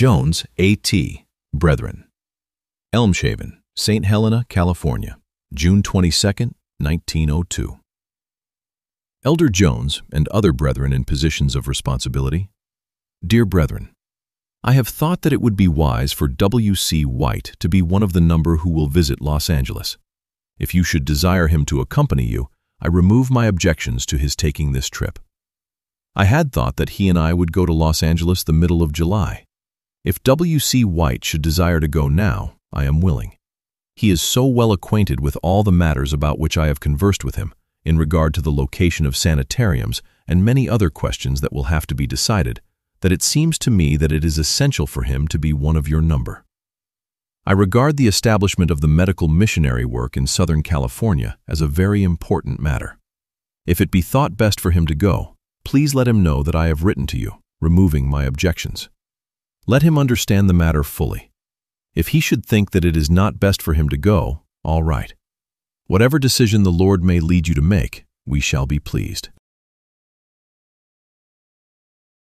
Jones, A.T., Brethren. Elmshaven, St. Helena, California, June 22, 1902. Elder Jones and other brethren in positions of responsibility. Dear brethren, I have thought that it would be wise for W.C. White to be one of the number who will visit Los Angeles. If you should desire him to accompany you, I remove my objections to his taking this trip. I had thought that he and I would go to Los Angeles the middle of July. If W.C. White should desire to go now, I am willing. He is so well acquainted with all the matters about which I have conversed with him, in regard to the location of sanitariums and many other questions that will have to be decided, that it seems to me that it is essential for him to be one of your number. I regard the establishment of the medical missionary work in Southern California as a very important matter. If it be thought best for him to go, please let him know that I have written to you, removing my objections. Let him understand the matter fully. If he should think that it is not best for him to go, all right. Whatever decision the Lord may lead you to make, we shall be pleased.